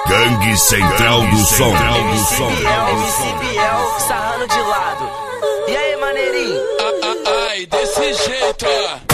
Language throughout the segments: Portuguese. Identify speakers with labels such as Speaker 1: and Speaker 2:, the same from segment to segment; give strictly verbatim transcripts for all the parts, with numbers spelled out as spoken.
Speaker 1: Gangue Central do Som.
Speaker 2: M C Biel, M C Biel, sarrando de lado. E aí, maneirinho?
Speaker 3: Ai, desse jeito, ó.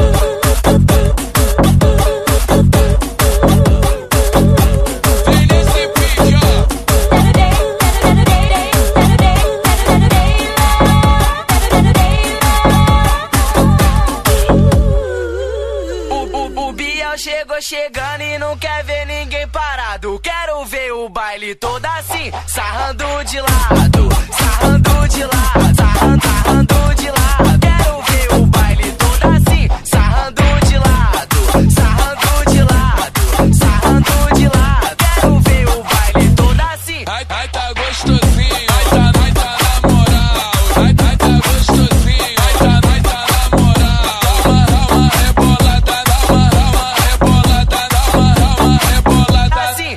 Speaker 2: Chegou chegando e não quer ver ninguém parado. Quero ver o baile todo assim, sarrando de lado, sarrando de lado, sarrando, sarrando de lado. Quero ver o baile todo assim, sarrando de lado, sarrando de lado, sarrando de lado. Quero ver o baile todo assim.
Speaker 3: Ai, ai, tá gostosinho, ai, tá, ai, tá na moral. Ai, ai, tá gostosinho, ai, tá, ai, tá na moral. Dá uma, dá uma rebolada, dá uma, dá uma rebolada, dá uma, dá uma rebolada.
Speaker 2: Assim,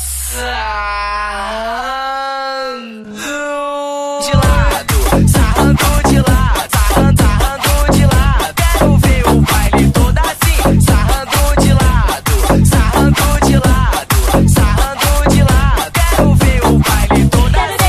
Speaker 2: sarrando de lado, sarrando de lado, sarrando, sarrando de lado. Quero ver o baile todo assim, sarrando de lado, sarrando de lado, sarrando de lado. Quero ver o baile todo assim.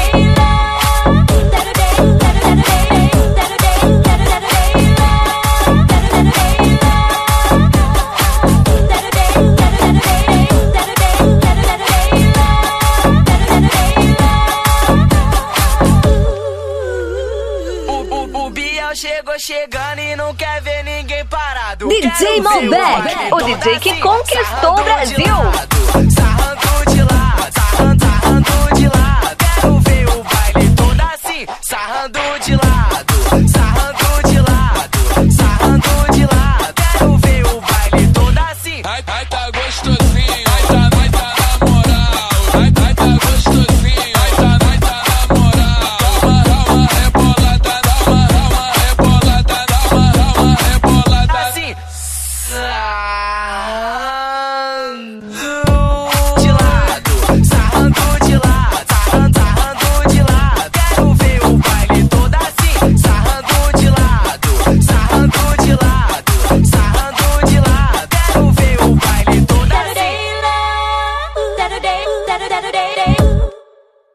Speaker 2: O, o, o Biel chegou chegando e não quer ver ninguém parado.
Speaker 4: D J Malbec, o D J que conquistou o Brasil.